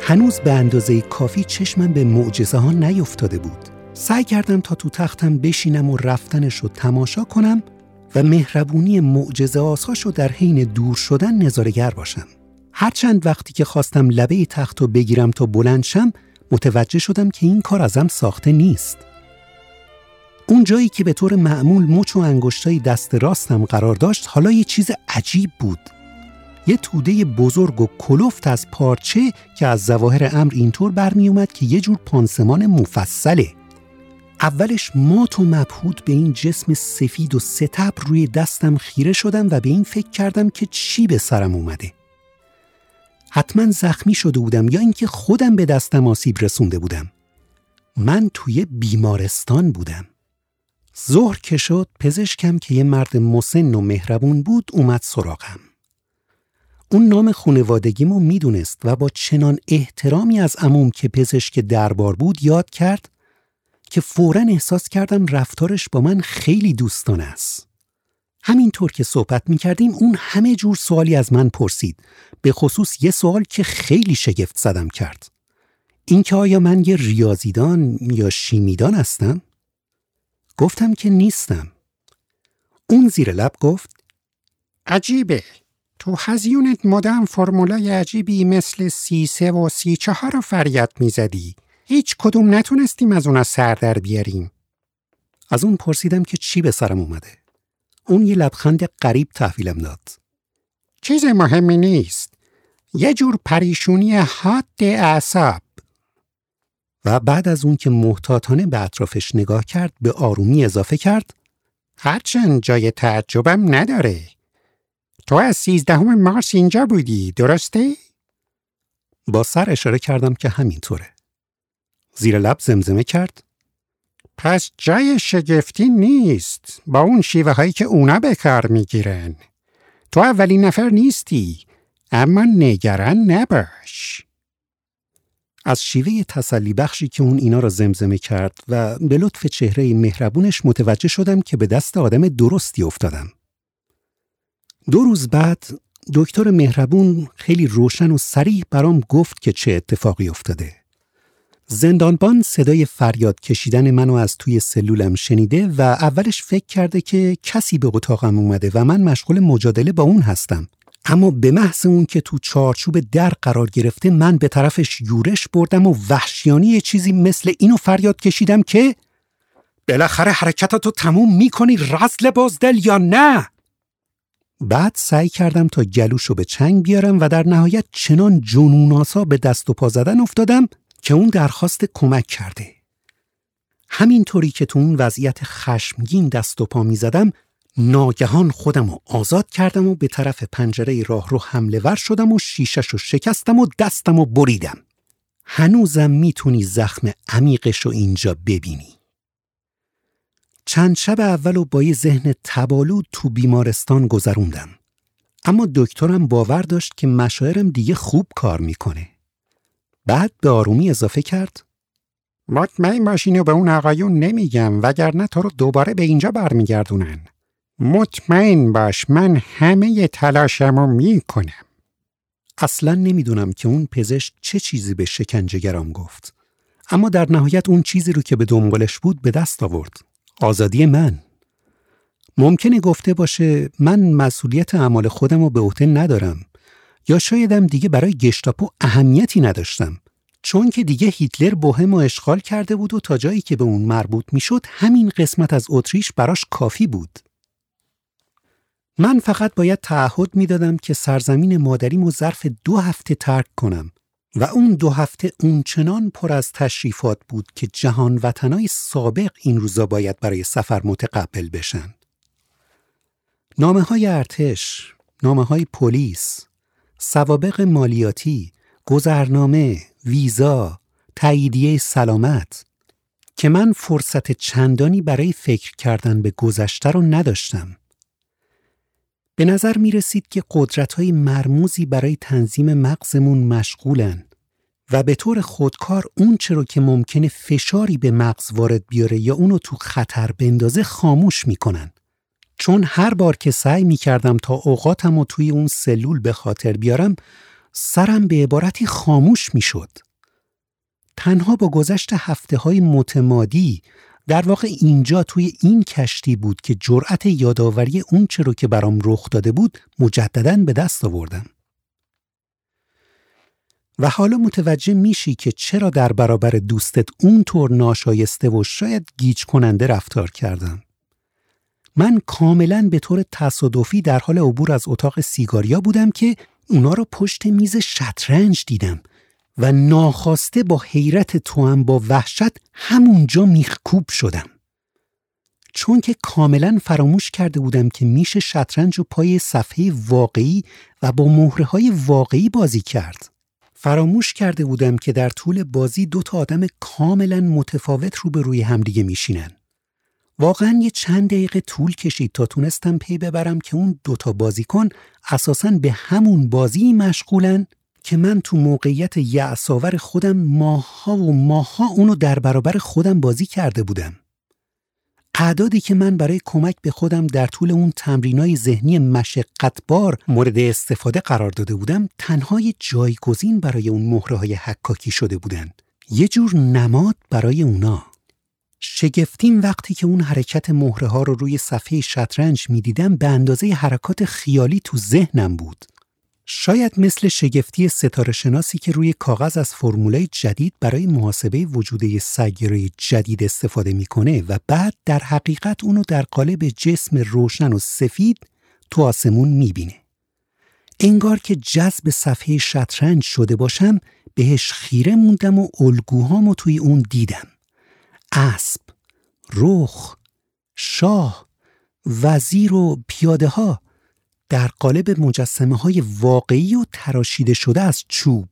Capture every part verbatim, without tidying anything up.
هنوز به اندازه کافی چشمم به معجزه ها نیفتاده بود. سعی کردم تا تو تختم بشینم و رفتنش رو تماشا کنم و مهربونی معجزه آساش رو در حین دور شدن نظاره‌گر باشم. هرچند وقتی که خواستم لبه تخت رو بگیرم تا بلند شم، متوجه شدم که این کار ازم ساخته نیست. اون جایی که به طور معمول مچ و انگشتای دست راستم قرار داشت، حالا یه چیز عجیب بود. یه توده بزرگ و کلفت از پارچه که از ظواهر امر اینطور برمی اومد که یه جور پانسمان مفصله. اولش مات و مبهوت به این جسم سفید و ستبر روی دستم خیره شدم و به این فکر کردم که چی به سرم اومده. حتما زخمی شده بودم یا اینکه خودم به دستم آسیب رسونده بودم. من توی بیمارستان بودم. ظهر که شد، پزشکم که یه مرد مسن و مهربون بود اومد سراغم. اون نام خانوادگیمو میدونست و با چنان احترامی از عموم که پزشک دربار بود یاد کرد که فوراً احساس کردم رفتارش با من خیلی دوستانه است. همینطور که صحبت میکردیم اون همه جور سوالی از من پرسید، به خصوص یه سوال که خیلی شگفت زدم کرد. این که آیا من یه ریاضیدان یا شیمیدان هستم؟ گفتم که نیستم. اون زیر لب گفت عجیبه، تو هزیونت مدام فرمولای عجیبی مثل سی سه و سی چهار رو فریاد میزدی. هیچ کدوم نتونستیم از اونا سر در بیاریم. از اون پرسیدم که چی به سرم اومده. اون یه لبخند غریب تحویلم داد. چیز مهمی نیست. یه جور پریشونی حاد اعصاب. و بعد از اون که محتاطانه به اطرافش نگاه کرد به آرومی اضافه کرد هرچند جای تعجبم نداره. تو از سیزدهم مارس اینجا بودی، درسته؟ با سر اشاره کردم که همینطوره. زیر لب زمزمه کرد پس جای شگفتی نیست با اون شیوه هایی که اونا به کار میگیرن. تو اولین نفر نیستی، اما نگران نباش. از شیوه تسلی بخشی که اون اینا را زمزمه کرد و به لطف چهره مهربونش متوجه شدم که به دست آدم درستی افتادم. دو روز بعد دکتر مهربون خیلی روشن و صریح برام گفت که چه اتفاقی افتاده. زندانبان صدای فریاد کشیدن منو از توی سلولم شنیده و اولش فکر کرده که کسی به اتاقم اومده و من مشغول مجادله با اون هستم. اما به محض اون که تو چارچوب در قرار گرفته من به طرفش یورش بردم و وحشیانی یه چیزی مثل اینو فریاد کشیدم که بالاخره حرکتاتو تموم میکنی رذل بازدل یا نه؟ بعد سعی کردم تا گلوشو به چنگ بیارم و در نهایت چنان جنوناسا به دست و پا زدن افتادم که اون درخواست کمک کرده. همینطوری که تو اون وضعیت خشمگین دست و پا می زدم، ناگهان خودم رو آزاد کردم و به طرف پنجره راه رو حمله ور شدم و شیشش رو شکستم و دستم رو بریدم. هنوزم میتونی زخم عمیقش رو اینجا ببینی. چند شب اول رو با یه ذهن تبالود تو بیمارستان گذروندم. اما دکترم باور داشت که مشاعرم دیگه خوب کار میکنه. بعد به آرومی اضافه کرد مطمئن باشین و به اون آقایون نمیگم وگرنه تو رو دوباره به اینجا برمیگردونن. مطمئن باش من همه تلاشمو میکنم. اصلا نمیدونم که اون پزشک چه چیزی به شکنجهگرام گفت. اما در نهایت اون چیزی رو که به دنبالش بود به دست آورد. آزادی من. ممکنه گفته باشه من مسئولیت اعمال خودم رو به عهده ندارم. یا شایدم دیگه برای گشتاپو اهمیتی نداشتم. چون که دیگه هیتلر بوهم رو اشغال کرده بود و تا جایی که به اون مربوط میشد همین قسمت از اتریش براش کافی بود. من فقط باید تعهد میدادم که سرزمین مادریمو ظرف دو هفته ترک کنم و اون دو هفته اونچنان پر از تشریفات بود که جهان وطنای سابق این روزا باید برای سفر متقبل بشن. نامه های ارتش، نامه های پلیس، سوابق مالیاتی، گذرنامه، ویزا، تاییدیه سلامت که من فرصت چندانی برای فکر کردن به گذشته رو نداشتم. به نظر می رسید که قدرت‌های مرموزی برای تنظیم مغزمون مشغولن و به طور خودکار اون چرا که ممکنه فشاری به مغز وارد بیاره یا اونو تو خطر بندازه خاموش میکنن. چون هر بار که سعی میکردم تا اوقاتم رو توی اون سلول به خاطر بیارم، سرم به عبارتی خاموش می شد. تنها با گذشت هفته های متمادی در واقع اینجا توی این کشتی بود که جرأت یادآوری اون چه رو که برام رخ داده بود مجدداً به دست آوردم. و حالا متوجه میشی که چرا در برابر دوستت اونطور ناشایسته و شاید گیج کننده رفتار کردم. من کاملاً به طور تصادفی در حال عبور از اتاق سیگاریا بودم که اونا رو پشت میز شطرنج دیدم و ناخواسته با حیرت توام با وحشت همونجا میخکوب شدم. چون که کاملاً فراموش کرده بودم که میشه شطرنج رو پای صفحه واقعی و با مهره‌های واقعی بازی کرد. فراموش کرده بودم که در طول بازی دو تا آدم کاملاً متفاوت روبروی همدیگه میشینن. واقعاً یه چند دقیقه طول کشید تا تونستم پی ببرم که اون دو تا بازیکن اساساً به همون بازی مشغولن که من تو موقعیت یأس‌آور خودم ماه‌ها و ماه‌ها اونو در برابر خودم بازی کرده بودم. اعدادی که من برای کمک به خودم در طول اون تمرینای ذهنی مشقتبار مورد استفاده قرار داده بودم تنهای جایگزین برای اون مهره‌های حکاکی شده بودن. یه جور نماد برای اونا. شگفتیم وقتی که اون حرکت مهره‌ها رو روی صفحه شطرنج می‌دیدم به اندازه حرکات خیالی تو ذهنم بود. شاید مثل شگفتی ستاره شناسی که روی کاغذ از فرمولای جدید برای محاسبه وجوده سیاره جدید استفاده میکنه و بعد در حقیقت اونو در قالب جسم روشن و سفید تو آسمون میبینه. انگار که جذب صفحه شطرنج شده باشم بهش خیره موندم و الگوهامو توی اون دیدم. اسب، رخ، شاه، وزیر و پیاده ها در قالب مجسمه های واقعی و تراشیده شده از چوب.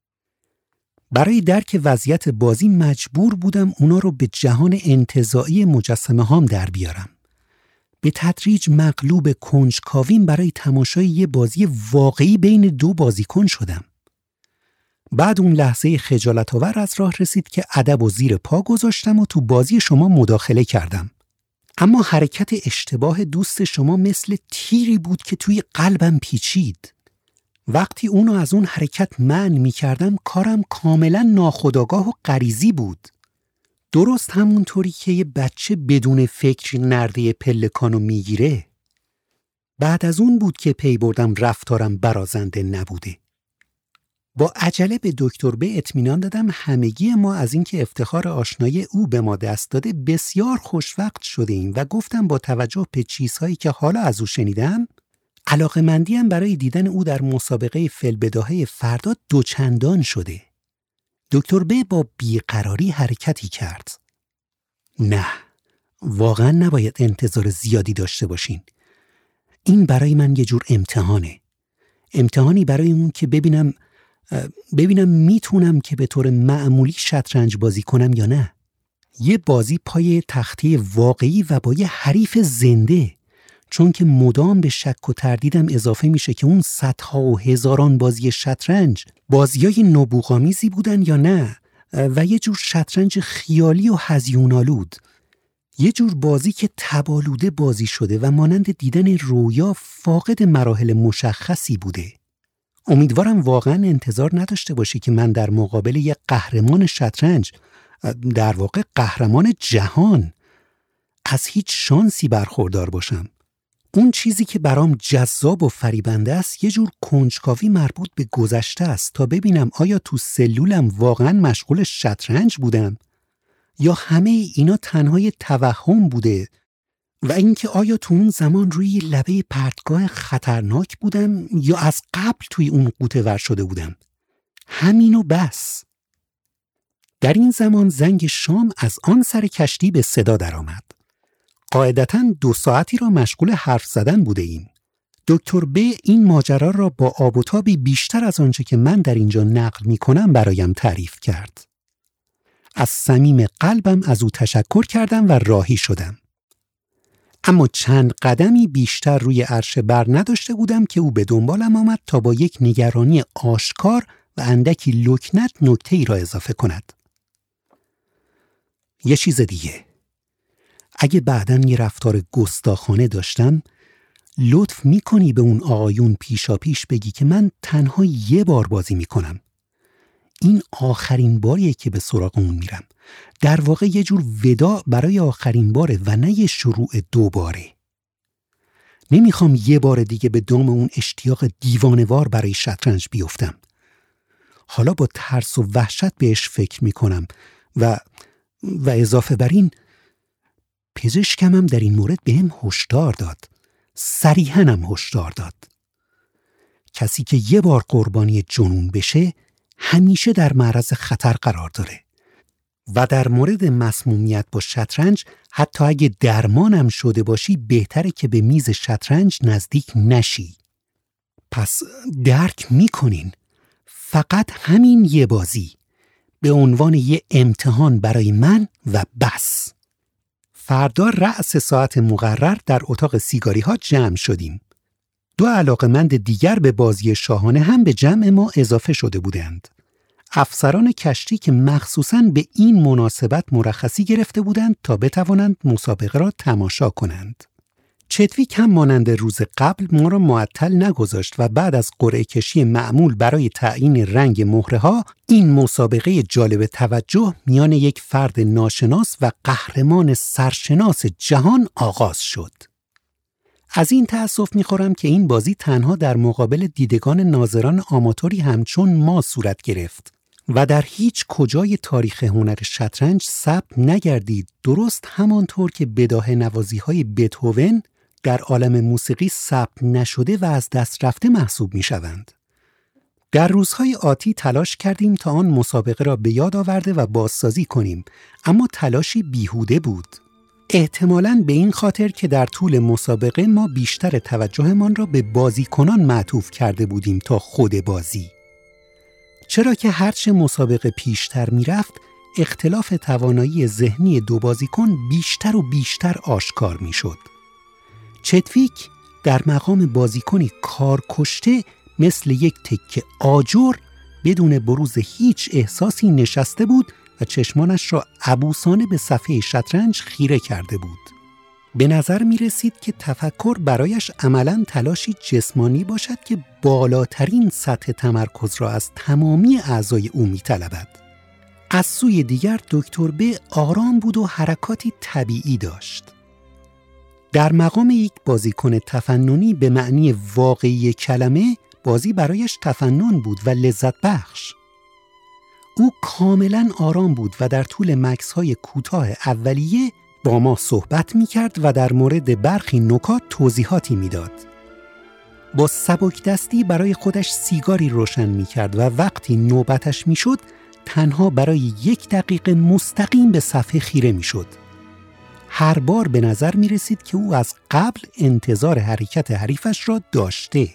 برای درک وضعیت بازی مجبور بودم اونا رو به جهان انتزاعی مجسمه هام در بیارم. به تدریج مغلوب کنجکاویم برای تماشای یه بازی واقعی بین دو بازیکن شدم. بعد اون لحظه خجالت‌آور از راه رسید که ادب و زیر پا گذاشتم و تو بازی شما مداخله کردم. اما حرکت اشتباه دوست شما مثل تیری بود که توی قلبم پیچید. وقتی اونو از اون حرکت منع می کردم کارم کاملا ناخودآگاه و غریزی بود. درست همونطوری که یه بچه بدون فکر نرده پلکانو میگیره. بعد از اون بود که پی بردم رفتارم برازنده نبوده. با عجله به دکتر به اطمینان دادم همگی ما از اینکه افتخار آشنایی او به ما دست داده بسیار خوشوقت شده ایم و گفتم با توجه به چیزهایی که حالا از او شنیدم علاقه‌مندیم برای دیدن او در مسابقه فی‌البداهه فردا دوچندان شده. دکتر ب با بیقراری حرکتی کرد. نه، واقعا نباید انتظار زیادی داشته باشین. این برای من یه جور امتحانه. امتحانی برای اون که ببینم ببینم میتونم که به طور معمولی شطرنج بازی کنم یا نه. یه بازی پای تخته واقعی و با یه حریف زنده، چون که مدام به شک و تردیدم اضافه میشه که اون صدها و هزاران بازی شطرنج بازیای نبوغامیزی بودن یا نه و یه جور شطرنج خیالی و هزیون‌آلود، یه جور بازی که تبالوده بازی شده و مانند دیدن رویا فاقد مراحل مشخصی بوده. امیدوارم واقعا انتظار نداشته باشی که من در مقابل یک قهرمان شطرنج، در واقع قهرمان جهان، از هیچ شانسی برخوردار باشم. اون چیزی که برام جذاب و فریبنده است یه جور کنجکاوی مربوط به گذشته است تا ببینم آیا تو سلولم واقعا مشغول شطرنج بودم یا همه اینا تنهای توهم بوده و اینکه آیا تو اون زمان روی لبه پرتگاه خطرناک بودم یا از قبل توی اون قوطه ور شده بودم. همینو بس. در این زمان زنگ شام از آن سر کشتی به صدا درآمد. قاعدتاً دو ساعتی را مشغول حرف زدن بوده ایم. دکتر ب این ماجرا را با آب و تابی بیشتر از آنچه که من در اینجا نقل می کنم برایم تعریف کرد. از صمیم قلبم از او تشکر کردم و راهی شدم. اما چند قدمی بیشتر روی عرشه بر نداشته بودم که او به دنبالم آمد تا با یک نگرانی آشکار و اندکی لکنت نکته‌ای را اضافه کند. یه چیز دیگه. اگه بعداً یه رفتار گستاخانه داشتم، لطف میکنی به اون آقایون پیشا پیش بگی که من تنها یه بار بازی میکنم. این آخرین باریه که به سراغ اون میرم. در واقع یه جور وداع برای آخرین باره و نه یه شروع دوباره. نمیخوام یه بار دیگه به دام اون اشتیاق دیوانه‌وار برای شطرنج بیفتم. حالا با ترس و وحشت بهش فکر میکنم و و اضافه بر این پزشکم هم در این مورد بهم هشدار داد. صریحاً هم هشدار داد. کسی که یه بار قربانی جنون بشه همیشه در معرض خطر قرار داره و در مورد مسمومیت با شطرنج حتی اگه درمانم شده باشی بهتره که به میز شطرنج نزدیک نشی. پس درک میکنین فقط همین یه بازی به عنوان یه امتحان برای من و بس. فردا رأس ساعت مقرر در اتاق سیگاری ها جمع شدیم. دو علاقه‌مند دیگر به بازی شاهانه هم به جمع ما اضافه شده بودند. افسران کشتی که مخصوصاً به این مناسبت مرخصی گرفته بودند تا بتوانند مسابقه را تماشا کنند. چتویک هم مانند روز قبل ما را معطل نگذاشت و بعد از قرعه کشی معمول برای تعیین رنگ مهره‌ها این مسابقه جالب توجه میان یک فرد ناشناس و قهرمان سرشناس جهان آغاز شد. از این تأسف می‌خورم که این بازی تنها در مقابل دیدگان ناظران آماتوری همچون ما صورت گرفت و در هیچ کجای تاریخ هنر شطرنج ثبت نگردید، درست همانطور که بداهه نوازی‌های بتهوون در عالم موسیقی ثبت نشده و از دست رفته محسوب می‌شوند. در روزهای آتی تلاش کردیم تا آن مسابقه را به یاد آورده و بازسازی کنیم، اما تلاشی بیهوده بود. احتمالاً به این خاطر که در طول مسابقه ما بیشتر توجهمان را به بازیکنان معطوف کرده بودیم تا خود بازی. چرا که هرچه مسابقه پیشتر می‌رفت، اختلاف توانایی ذهنی دو بازیکن بیشتر و بیشتر آشکار می‌شد. چتویک در مقام بازیکنی کارکشته مثل یک تکه آجر بدون بروز هیچ احساسی نشسته بود و چشمانش را عبوسانه به صفحه شطرنج خیره کرده بود. به نظر می رسید که تفکر برایش عملاً تلاشی جسمانی باشد که بالاترین سطح تمرکز را از تمامی اعضای او می طلبد. از سوی دیگر دکتر ب آرام بود و حرکاتی طبیعی داشت. در مقام یک بازیکن تفننی به معنی واقعی کلمه، بازی برایش تفنن بود و لذت بخش. او کاملا آرام بود و در طول مکث‌های کوتاه اولیه با ما صحبت می‌کرد و در مورد برخی نکات توضیحاتی می‌داد. با سبک دستی برای خودش سیگاری روشن می‌کرد و وقتی نوبتش می‌شد تنها برای یک دقیقه مستقیم به صفحه خیره می‌شد. هر بار به نظر می‌رسید که او از قبل انتظار حرکت حریفش را داشته.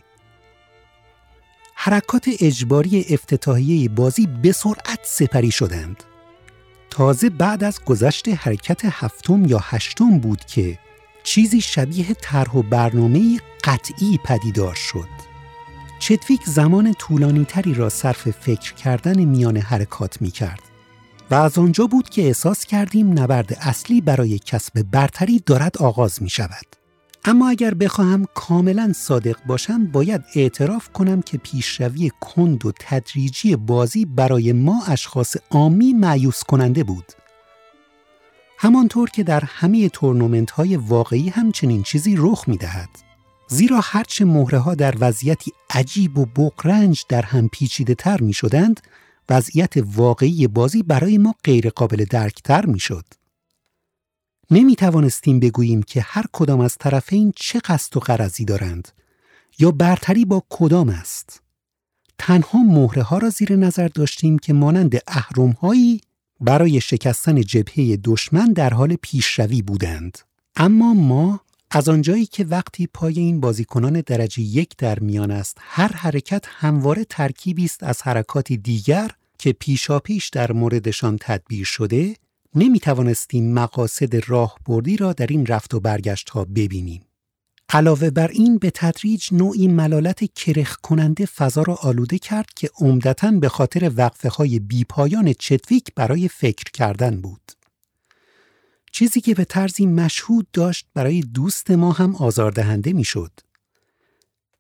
حرکات اجباری افتتاحیه بازی به سرعت سپری شدند. تازه بعد از گذشت حرکت هفتم یا هشتم بود که چیزی شبیه طرح و برنامه‌ای قطعی پدیدار شد. چتویک زمان طولانی تری را صرف فکر کردن میان حرکات می کرد و از آنجا بود که احساس کردیم نبرد اصلی برای کسب برتری دارد آغاز می شود. اما اگر بخواهم کاملا صادق باشم باید اعتراف کنم که پیشروی کند و تدریجی بازی برای ما اشخاص عامی مایوس کننده بود. همانطور که در همه تورنمنت های واقعی همچنین چیزی رخ می دهد. زیرا هرچه مهره ها در وضعیتی عجیب و بغرنج در هم پیچیده تر می شدند، وضعیت واقعی بازی برای ما غیر قابل درک تر می شد. نمی توانستیم بگوییم که هر کدام از طرفین چه قصد و غرضی دارند یا برتری با کدام است. تنها مهره ها را زیر نظر داشتیم که مانند اهرم هایی برای شکستن جبهه دشمن در حال پیشروی بودند. اما ما از آنجایی که وقتی پای این بازیکنان درجه یک در میان است، هر حرکت همواره ترکیبی است از حرکاتی دیگر که پیشاپیش در موردشان تدبیر شده، نمی توانستیم مقاصد راهبردی را در این رفت و برگشت ها ببینیم. علاوه بر این به تدریج نوعی ملالت کرخ کننده فضا را آلوده کرد که عمدتاً به خاطر وقفه های بی پایان چتویک برای فکر کردن بود. چیزی که به طرزی مشهود داشت برای دوست ما هم آزاردهنده می شد.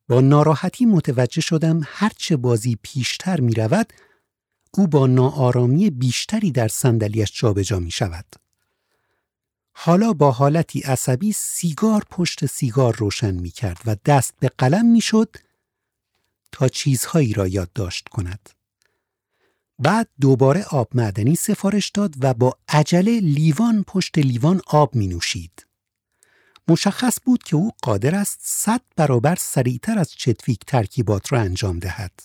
با ناراحتی متوجه شدم هرچه بازی پیشتر می رود، او با ناآرامی بیشتری در صندلی‌اش جابجا می شود. حالا با حالتی عصبی سیگار پشت سیگار روشن می کرد و دست به قلم می شد تا چیزهایی را یادداشت کند. بعد دوباره آب معدنی سفارش داد و با عجله لیوان پشت لیوان آب می نوشید. مشخص بود که او قادر است صد برابر سریعتر از چتویک ترکیبات را انجام دهد.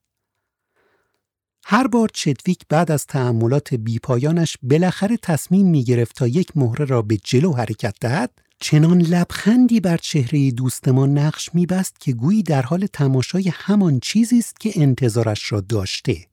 هر بار چتویک بعد از تأملات بیپایانش بالاخره تصمیم می گرفت تا یک مهره را به جلو حرکت دهد، چنان لبخندی بر چهره دوستمان نقش می بست که گویی در حال تماشای همان چیزی است که انتظارش را داشته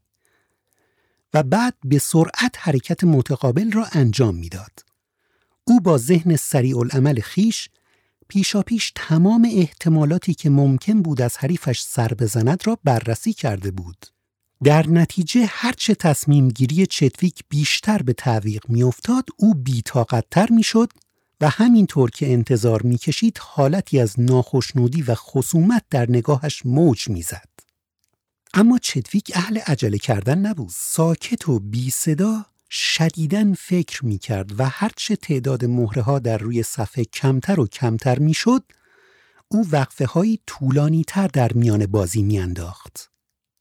و بعد به سرعت حرکت متقابل را انجام می داد. او با ذهن سریع العمل خیش پیشاپیش تمام احتمالاتی که ممکن بود از حریفش سر بزند را بررسی کرده بود. در نتیجه هرچه تصمیم گیری چتویک بیشتر به تعویق می افتاد، او بی‌طاقت‌تر می شد و همینطور که انتظار می کشید حالتی از ناخشنودی و خصومت در نگاهش موج می زد. اما چتویک اهل عجله کردن نبود. ساکت و بی صدا شدیداً فکر می کرد و هرچه تعداد مهره ها در روی صفحه کمتر و کمتر می شد، او وقفه هایی طولانی تر در میان بازی می انداخت.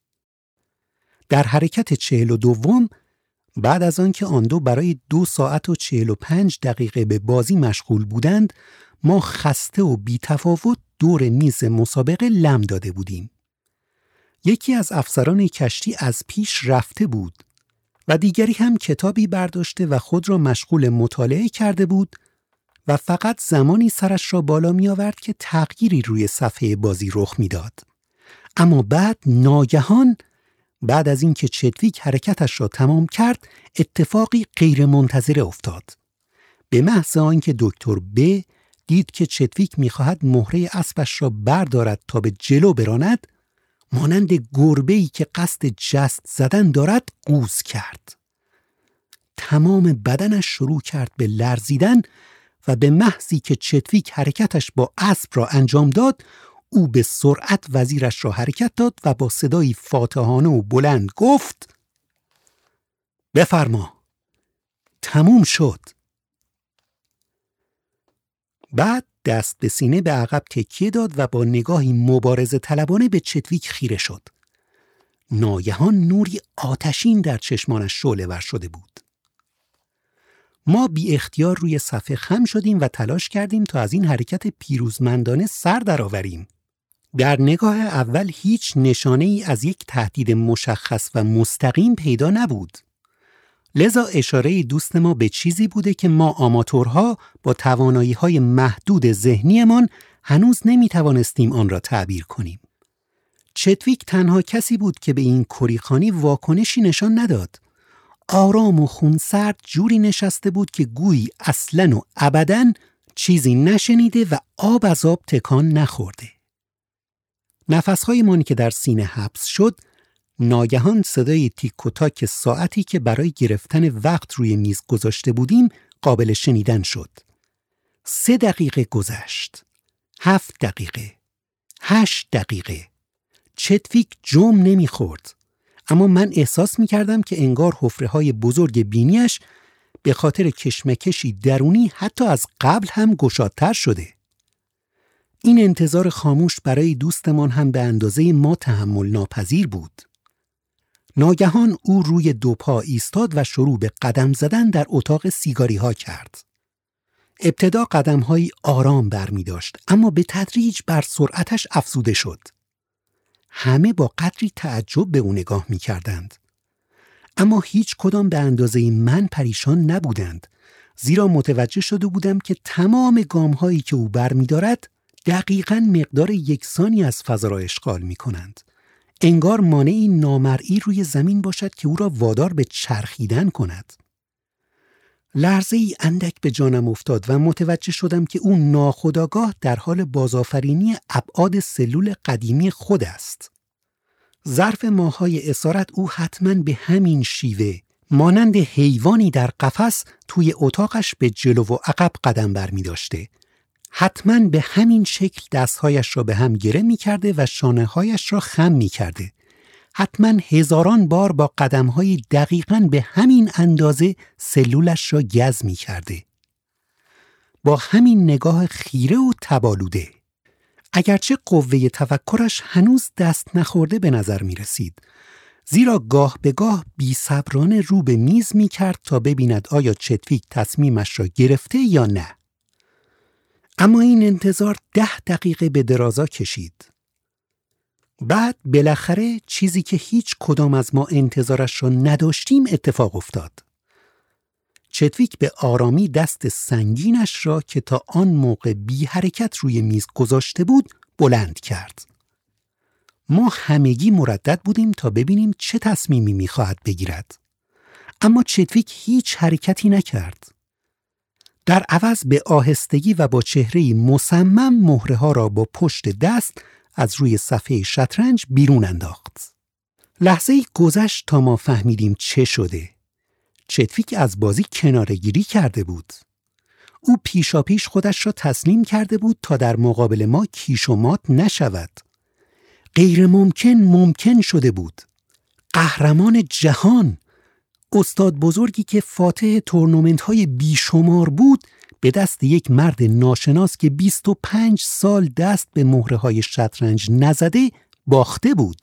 در حرکت چهل و دوم، بعد از آن که آن دو برای دو ساعت و چهل و پنج دقیقه به بازی مشغول بودند، ما خسته و بی تفاوت دور میز مسابقه لم داده بودیم. یکی از افسران کشتی از پیش رفته بود و دیگری هم کتابی برداشته و خود را مشغول مطالعه کرده بود و فقط زمانی سرش را بالا می آورد که تغییری روی صفحه بازی رخ می داد. اما بعد ناگهان بعد از اینکه چتویک حرکتش را تمام کرد، اتفاقی غیر منتظره افتاد. به محض آنکه دکتر ب دید که چتویک می‌خواهد مهره اسبش را بردارد تا به جلو براند، مانند گربه‌ای که قصد جست زدن دارد قوز کرد. تمام بدنش شروع کرد به لرزیدن و به محضی که چتویک حرکتش با اسب را انجام داد، او به سرعت وزیرش را حرکت داد و با صدایی فاتحانه و بلند گفت: بفرما، تموم شد. بعد دست به سینه به عقب تکیه داد و با نگاهی مبارزه طلبانه به چتویک خیره شد. ناگهان نوری آتشین در چشمانش شعله‌ور شده بود. ما بی اختیار روی صفحه خم شدیم و تلاش کردیم تا از این حرکت پیروزمندانه سر درآوریم. در نگاه اول هیچ نشانه‌ای از یک تهدید مشخص و مستقیم پیدا نبود. لذا اشاره دوست ما به چیزی بوده که ما آماتورها با توانایی‌های محدود ذهنیمان هنوز نمی‌توانستیم آن را تعبیر کنیم. چتویک تنها کسی بود که به این کریخانی واکنشی نشان نداد. آرام و خونسرد جوری نشسته بود که گویی اصلاً و ابداً چیزی نشنیده و آب از آب تکان نخورده. نفس‌های من که در سینه حبس شد، ناگهان صدای تیک و تاک ساعتی که برای گرفتن وقت روی میز گذاشته بودیم قابل شنیدن شد. سه دقیقه گذشت. هفت دقیقه. هشت دقیقه. چتویک جم نمیخورد. اما من احساس میکردم که انگار حفره‌های بزرگ بینیش به خاطر کشمکشی درونی حتی از قبل هم گشادتر شده. این انتظار خاموش برای دوستمان هم به اندازه ما تحمل ناپذیر بود. ناگهان او روی دو پا ایستاد و شروع به قدم زدن در اتاق سیگاری ها کرد. ابتدا قدم‌هایی آرام برمی داشت، اما به تدریج بر سرعتش افزوده شد. همه با قدری تعجب به او نگاه می کردند. اما هیچ کدام به اندازه من پریشان نبودند، زیرا متوجه شده بودم که تمام گام‌هایی که او برمی دارد دقیقاً مقدار یکسانی از فضا را اشغال می کنند. انگار مانعی نامرئی روی زمین باشد که او را وادار به چرخیدن کند. لرزه‌ای اندک به جانم افتاد و متوجه شدم که او ناخودآگاه در حال بازآفرینی ابعاد سلول قدیمی خود است. ظرف ماه‌های اسارت او حتماً به همین شیوه مانند حیوانی در قفس توی اتاقش به جلو و عقب قدم برمی داشته. حتماً به همین شکل دستهایش را به هم گره می کرده و شانه‌هایش را خم می کرده. حتماً هزاران بار با قدم‌های دقیقاً به همین اندازه سلولش را گز می کرده. با همین نگاه خیره و تبالوده. اگرچه قوه تفکرش هنوز دست نخورده به نظر می رسید. زیرا گاه به گاه بی‌صبرانه رو به میز می کرد تا ببیند آیا چتویک تصمیمش را گرفته یا نه. اما این انتظار ده دقیقه به درازا کشید. بعد بالاخره چیزی که هیچ کدام از ما انتظارش را نداشتیم اتفاق افتاد. چتویک به آرامی دست سنگینش را که تا آن موقع بی حرکت روی میز گذاشته بود بلند کرد. ما همگی مردد بودیم تا ببینیم چه تصمیمی می‌خواهد بگیرد. اما چتویک هیچ حرکتی نکرد. در عوض به آهستگی و با چهره‌ای مصمم مهره‌ها را با پشت دست از روی صفحه شطرنج بیرون انداخت. لحظه‌ای گذشت تا ما فهمیدیم چه شده. چتویک از بازی کناره‌گیری کرده بود. او پیشاپیش خودش را تسلیم کرده بود تا در مقابل ما کیش و مات نشود. غیر ممکن ممکن شده بود. قهرمان جهان، استاد بزرگی که فاتح تورنمنت‌های بیشمار بود، به دست یک مرد ناشناس که بیست و پنج سال دست به مهره‌های شطرنج نزده باخته بود.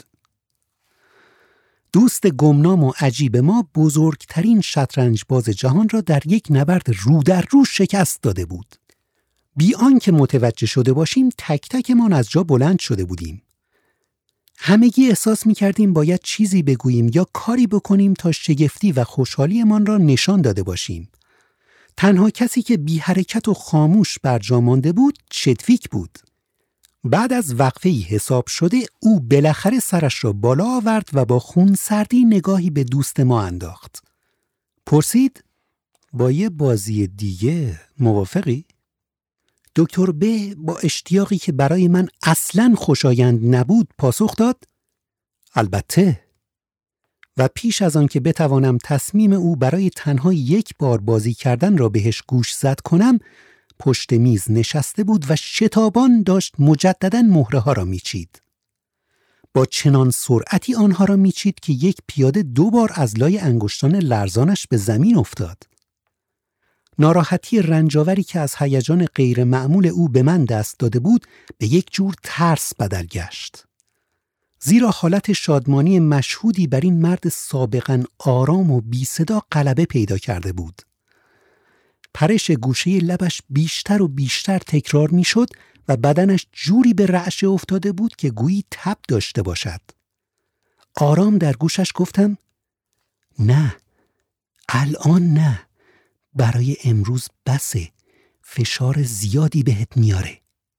دوست گمنام و عجیب ما بزرگترین شطرنج باز جهان را در یک نبرد رو در رو شکست داده بود. بی آنکه متوجه شده باشیم تک تکمان از جا بلند شده بودیم. همگی احساس می کردیم باید چیزی بگوییم یا کاری بکنیم تا شگفتی و خوشحالیمان را نشان داده باشیم. تنها کسی که بی حرکت و خاموش بر جا مانده بود چتویک بود. بعد از وقفه‌ای حساب شده او بالاخره سرش را بالا آورد و با خونسردی نگاهی به دوست ما انداخت. پرسید با یه بازی دیگه موافقی؟ دکتر ب با اشتیاقی که برای من اصلاً خوشایند نبود پاسخ داد البته. و پیش از آن که بتوانم تصمیم او برای تنها یک بار بازی کردن را بهش گوش زد کنم، پشت میز نشسته بود و شتابان داشت مجدداً مهره ها را میچید. با چنان سرعتی آنها را میچید که یک پیاده دو بار از لای انگشتان لرزانش به زمین افتاد. ناراحتی رنجاوری که از هیجان غیر معمول او به من دست داده بود به یک جور ترس بدل گشت. زیرا حالت شادمانی مشهودی بر این مرد سابقاً آرام و بی صدا غلبه پیدا کرده بود. پرش گوشه لبش بیشتر و بیشتر تکرار می شد و بدنش جوری به رعشه افتاده بود که گویی تب داشته باشد. آرام در گوشش گفتم نه، الان نه، برای امروز بسه، فشار زیادی بهت میاره.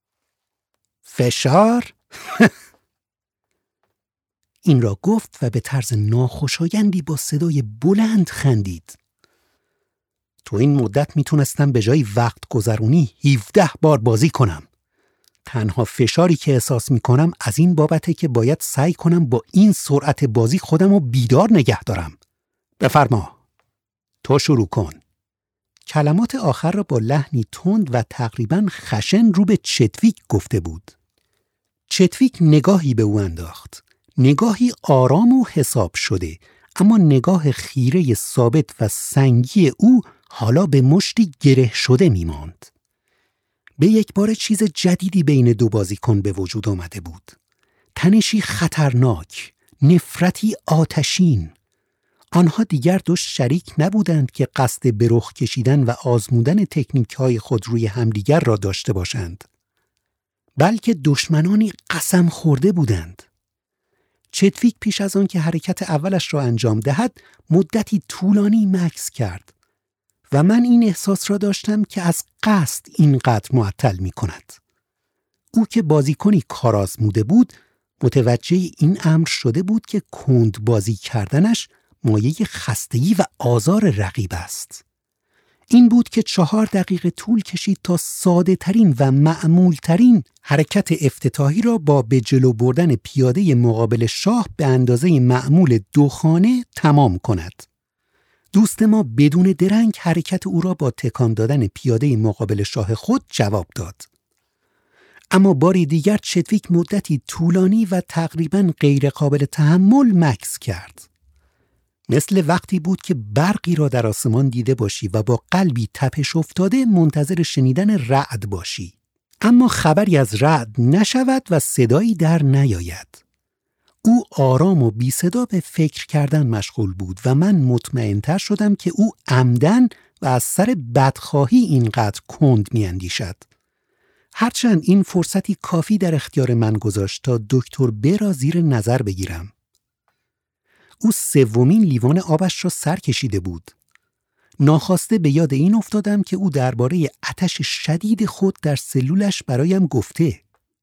فشار؟ این را گفت و به طرز ناخوشایندی با صدای بلند خندید. تو این مدت میتونستم به جای وقت گذرونی هفده بار بازی کنم. تنها فشاری که احساس میکنم از این بابته که باید سعی کنم با این سرعت بازی خودم رو بیدار نگه دارم. بفرما، تو شروع کن. کلمات آخر را با لحنی تند و تقریباً خشن رو به چتویک گفته بود. چتویک نگاهی به او انداخت. نگاهی آرام و حساب شده، اما نگاه خیره ثابت و سنگی او حالا به مشتی گره شده می ماند. به یک بار چیز جدیدی بین دو بازیکن به وجود آمده بود. تنشی خطرناک، نفرتی آتشین. آنها دیگر دو شریک نبودند که قصد به رخ کشیدن و آزمودن تکنیک‌های خود روی همدیگر را داشته باشند، بلکه دشمنانی قسم خورده بودند. چتویک پیش از آن که حرکت اولش را انجام دهد مدتی طولانی مکث کرد و من این احساس را داشتم که از قصد اینقدر معطل می کند. او که بازیکنی کارآزموده بود متوجه این امر شده بود که کند بازی کردنش مایه خستگی و آزار رقیب است. این بود که چهار دقیقه طول کشید تا ساده ترین و معمول ترین حرکت افتتاحی را با به جلو بردن پیاده مقابل شاه به اندازه معمول دو خانه تمام کند. دوست ما بدون درنگ حرکت او را با تکان دادن پیاده مقابل شاه خود جواب داد. اما باری دیگر چتویک مدتی طولانی و تقریباً غیر قابل تحمل مکث کرد. مثل وقتی بود که برقی را در آسمان دیده باشی و با قلبی تپش افتاده منتظر شنیدن رعد باشی، اما خبری از رعد نشود و صدایی در نیاید. او آرام و بی صدا به فکر کردن مشغول بود و من مطمئن‌تر شدم که او عمدن و از سر بدخواهی اینقدر کند می‌اندیشد. هرچند این فرصتی کافی در اختیار من گذاشت تا دکتر ب را زیر نظر بگیرم. او سومین لیوان آبش را سر کشیده بود. ناخواسته به یاد این افتادم که او درباره آتش شدید خود در سلولش برایم گفته.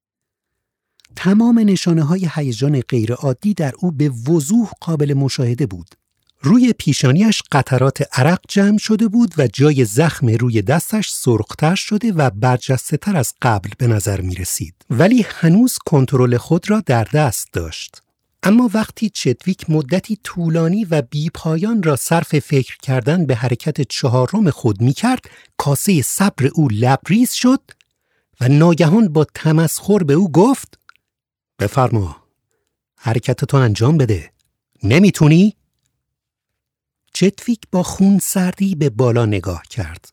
تمام نشانه‌های هیجان غیرعادی در او به وضوح قابل مشاهده بود. روی پیشانیش قطرات عرق جمع شده بود و جای زخم روی دستش سرخ‌تر شده و برجسته‌تر از قبل به نظر می رسید. ولی هنوز کنترل خود را در دست داشت. اما وقتی چتویک مدتی طولانی و بی‌پایان را صرف فکر کردن به حرکت چهارم خود می کرد، کاسه صبر او لبریز شد و ناگهان با تمسخر به او گفت: بفرما، حرکت تو انجام بده. نمیتونی؟ چتویک با خون سردی به بالا نگاه کرد.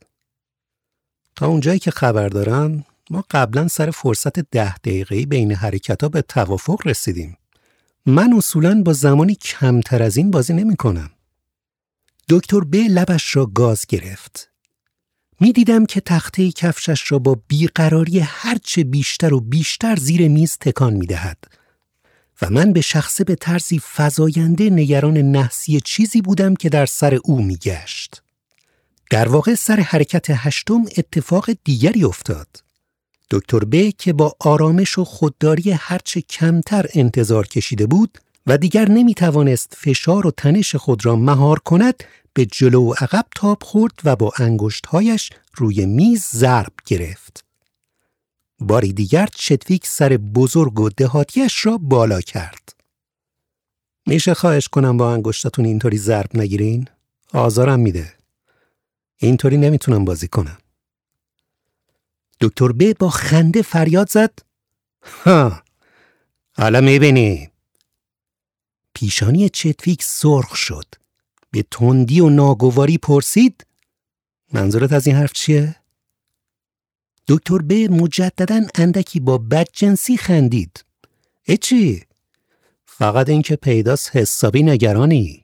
تا اونجایی که خبر دارم ما قبلا سر فرصت ده دقیقه‌ای بین حرکت‌ها به توافق رسیدیم. من اصولاً با زمانی کمتر از این بازی نمی کنم. دکتر ب لبش را گاز گرفت. می دیدم که تخته کفشش را با بیقراری هرچه بیشتر و بیشتر زیر میز تکان می دهد و من به شخصه به طرزی فزاینده نگران نحسی چیزی بودم که در سر او می گشت. در واقع سر حرکت هشتم اتفاق دیگری افتاد. دکتر ب که با آرامش و خودداری هرچه کمتر انتظار کشیده بود و دیگر نمی توانست فشار و تنش خود را مهار کند، به جلو و عقب تاب خورد و با انگشت‌هایش روی میز ضرب گرفت. باری دیگر چتویک سر بزرگ و دهاتیش را بالا کرد. میشه خواهش کنم با انگشتاتون اینطوری ضرب نگیرین؟ آزارم میده. اینطوری نمیتونم بازی کنم. دکتر ب با خنده فریاد زد: ها، حالا میبینی. پیشانی چتویک سرخ شد. به تندی و ناگواری پرسید: منظورت از این حرف چیه؟ دکتر ب مجدداً اندکی با بدجنسی خندید. اچی؟ فقط این که پیداست حسابی نگرانی.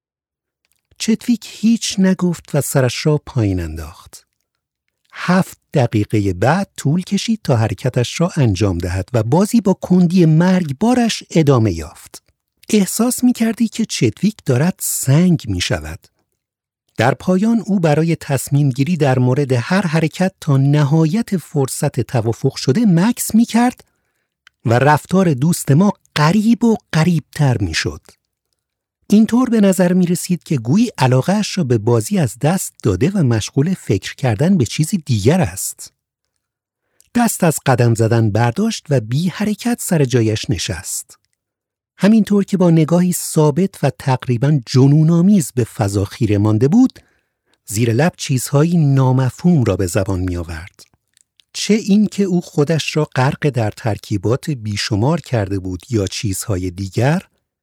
چتویک هیچ نگفت و سرش را پایین انداخت. هفت دقیقه بعد طول کشید تا حرکتش را انجام دهد و بازی با کندی مرگبارش ادامه یافت. احساس می کردی که چتویک دارد سنگ می شود. در پایان او برای تصمیم گیری در مورد هر حرکت تا نهایت فرصت توافق شده مکث می کرد و رفتار دوست ما غریب و غریبتر می شد. اینطور به نظر می رسید که گویی علاقه‌اش را به بازی از دست داده و مشغول فکر کردن به چیزی دیگر است. دست از قدم زدن برداشت و بی حرکت سر جایش نشست. همینطور که با نگاهی ثابت و تقریباً جنون‌آمیز به فضا خیره مانده بود، زیر لب چیزهایی نامفهوم را به زبان می آورد. چه این که او خودش را غرق در ترکیبات بیشمار کرده بود یا چیزهای دیگر،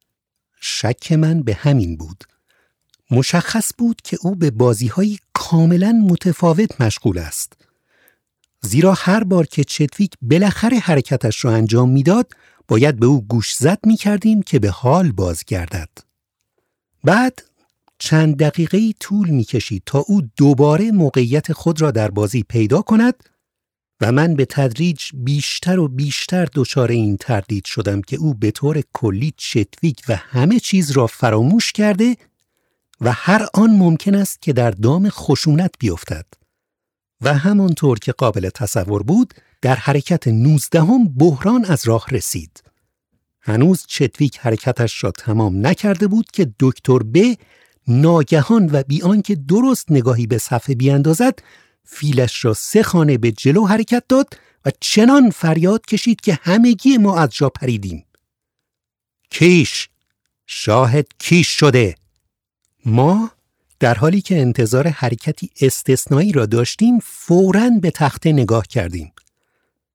شک من به همین بود. مشخص بود که او به بازی‌های کاملاً متفاوت مشغول است. زیرا هر بار که چتویک بالاخره حرکتش را انجام میداد، باید به او گوش زد می کردیم که به حال بازگردد. بعد چند دقیقه‌ای طول می کشید تا او دوباره موقعیت خود را در بازی پیدا کند و من به تدریج بیشتر و بیشتر دچار این تردید شدم که او به طور کلی چتویک و همه چیز را فراموش کرده و هر آن ممکن است که در دام خشونت بیفتد. و همانطور که قابل تصور بود، در حرکت نوزدهم بحران از راه رسید. هنوز چتویک حرکتش را تمام نکرده بود که دکتر ب ناگهان و بی آنکه درست نگاهی به صفحه بیاندازد، فیلش را سه خانه به جلو حرکت داد و چنان فریاد کشید که همگی ما از جا پریدیم. کیش! شاهد کیش شده! ما در حالی که انتظار حرکتی استثنایی را داشتیم فوراً به تخته نگاه کردیم.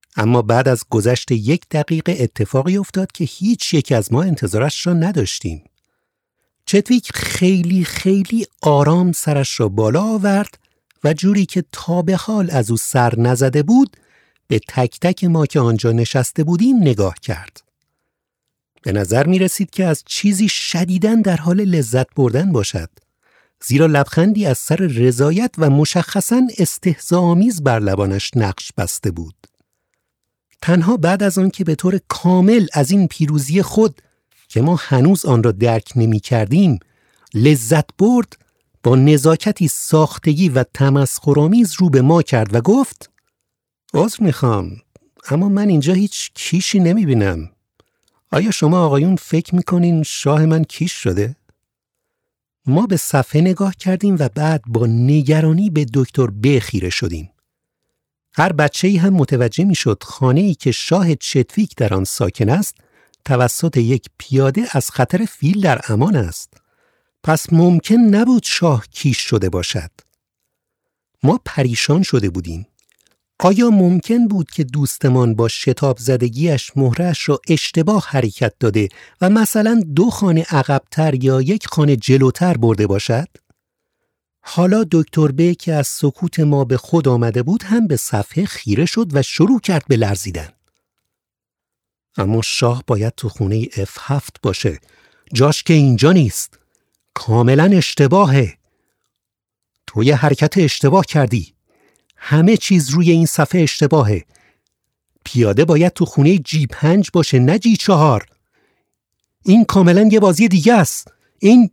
اما بعد از گذشت یک دقیقه اتفاقی افتاد که هیچ یک از ما انتظارش را نداشتیم. چتویک خیلی خیلی آرام سرش را بالا آورد و جوری که تا به حال از او سر نزده بود به تک تک ما که آنجا نشسته بودیم نگاه کرد. به نظر می رسید که از چیزی شدیداً در حال لذت بردن باشد، زیرا لبخندی از سر رضایت و مشخصاً استهزاآمیز بر لبانش نقش بسته بود. تنها بعد از آن که به طور کامل از این پیروزی خود که ما هنوز آن را درک نمی کردیم لذت برد، با نزاکتی ساختگی و تمسخرآمیز رو به ما کرد و گفت: عذر میخوام، اما من اینجا هیچ کیشی نمی بینم. آیا شما آقایون فکر میکنین شاه من کیش شده؟ ما به صفحه نگاه کردیم و بعد با نگرانی به دکتر ب خیره شدیم. هر بچه‌ای هم متوجه میشد خانه‌ای که شاه چتویک در آن ساکن است توسط یک پیاده از خطر فیل در امان است. پس ممکن نبود شاه کیش شده باشد. ما پریشان شده بودیم. آیا ممکن بود که دوستمان با شتاب زدگیش مهرش را اشتباه حرکت داده و مثلا دو خانه عقب‌تر یا یک خانه جلوتر برده باشد؟ حالا دکتر ب که از سکوت ما به خود آمده بود هم به صفحه خیره شد و شروع کرد به لرزیدن. اما شاه باید تو خونه اف هفت باشه. جاش که اینجا نیست. کاملا اشتباهه. تو یه حرکت اشتباه کردی. همه چیز روی این صفحه اشتباهه. پیاده باید تو خونه جی پنج باشه، نه جی چهار. این کاملا یه بازی دیگه است. این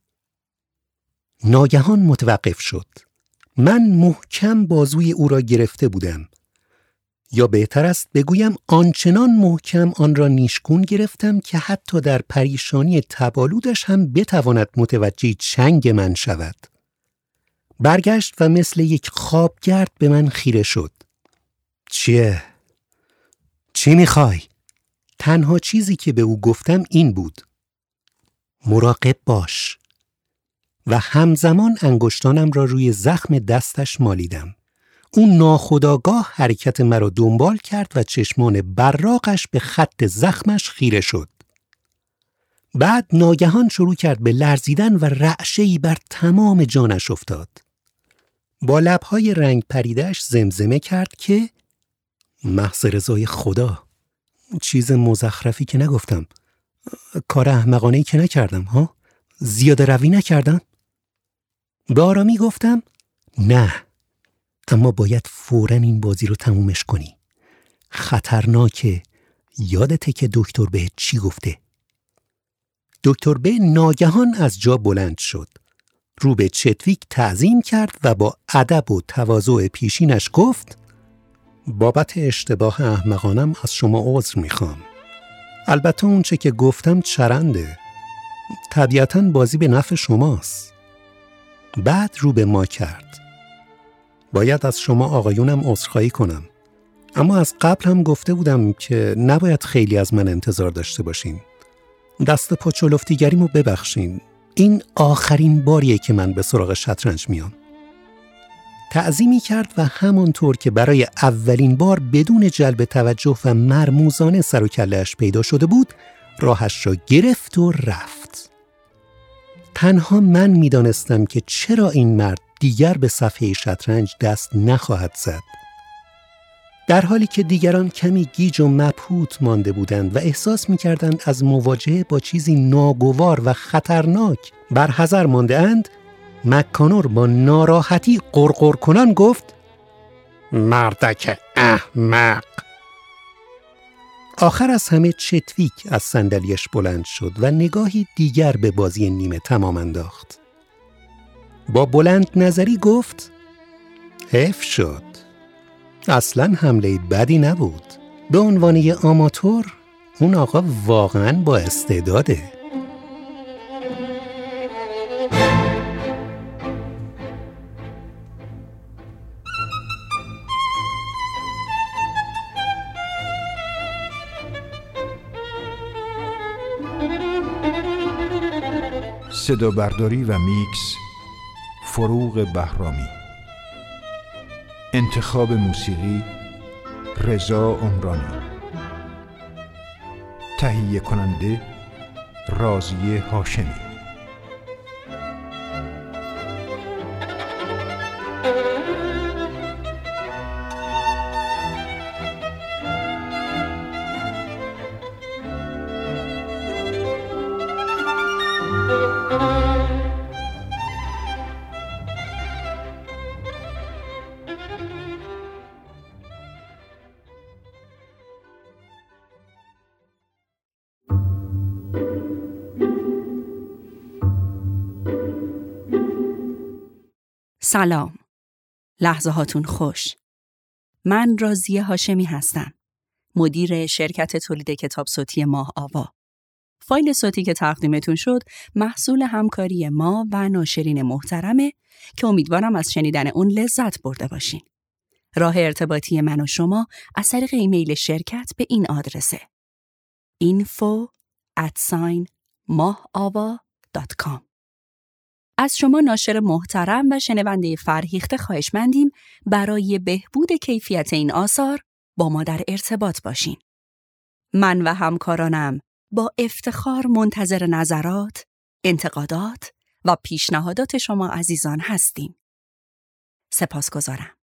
ناگهان متوقف شد. من محکم بازوی او را گرفته بودم. یا بهتر است بگویم آنچنان محکم آن را نیشگون گرفتم که حتی در پریشانی تبالودش هم بتواند متوجه چنگ من شود. برگشت و مثل یک خوابگرد به من خیره شد. چیه؟ چی میخوای؟ تنها چیزی که به او گفتم این بود: مراقب باش. و همزمان انگشتانم را روی زخم دستش مالیدم. اون ناخودآگاه حرکت مرا دنبال کرد و چشمان براقش به خط زخمش خیره شد. بعد ناگهان شروع کرد به لرزیدن و رعشه‌ای بر تمام جانش افتاد. با لب‌های رنگ پریده‌اش زمزمه کرد که محض رضای خدا. چیز مزخرفی که نگفتم. کار احمقانه‌ای که نکردم ها؟ زیاده روی نکردم؟ به آرامی گفتم نه، اما باید فوراً این بازی رو تمومش کنی. خطرناکه. یادته که دکتر بهت چی گفته؟ دکتر ب ناگهان از جا بلند شد. رو به چتویک تعظیم کرد و با ادب و تواضع پیشینش گفت: بابت اشتباه احمقانم از شما عذر میخوام. البته اون چه که گفتم چرنده. طبیعتاً بازی به نفع شماست. بعد رو به ما کرد: باید از شما آقایونم عذرخواهی کنم. اما از قبل هم گفته بودم که نباید خیلی از من انتظار داشته باشین. دست پا چلفتیگریمو ببخشین. این آخرین باریه که من به سراغ شطرنج میام. تعظیمی کرد و همانطور که برای اولین بار بدون جلب توجه و مرموزانه سر و کله‌اش پیدا شده بود، راهش را گرفت و رفت. تنها من میدانستم که چرا این مرد دیگر به صفحه شطرنج دست نخواهد زد. در حالی که دیگران کمی گیج و مبهوت مانده بودند و احساس می‌کردند از مواجهه با چیزی ناگوار و خطرناک برحذر مانده اند، مکانور با ناراحتی قرقر کنان گفت: مردک احمق. آخر از همه چتویک از صندلیاش بلند شد و نگاهی دیگر به بازی نیمه تمام انداخت. با بلند نظری گفت: حیف شد. اصلاً حمله بدی نبود. به عنوان یه آماتور اون آقا واقعاً با استعداده. صدا برداری و میکس فروغ بهرامی. انتخاب موسیقی رضا عمرانی. تهیه کننده راضیه هاشمی. سلام. لحظه هاتون خوش. من راضیه هاشمی هستم. مدیر شرکت تولید کتاب صوتی ماه آوا. فایل صوتی که تقدیمتون شد محصول همکاری ما و ناشرین محترمه که امیدوارم از شنیدن اون لذت برده باشین. راه ارتباطی من و شما از طریق ایمیل شرکت به این آدرسه: info at mahaava dot com. از شما ناشر محترم و شنونده فرهیخته خواهشمندیم برای بهبود کیفیت این آثار با ما در ارتباط باشین. من و همکارانم با افتخار منتظر نظرات، انتقادات و پیشنهادات شما عزیزان هستیم. سپاسگزارم.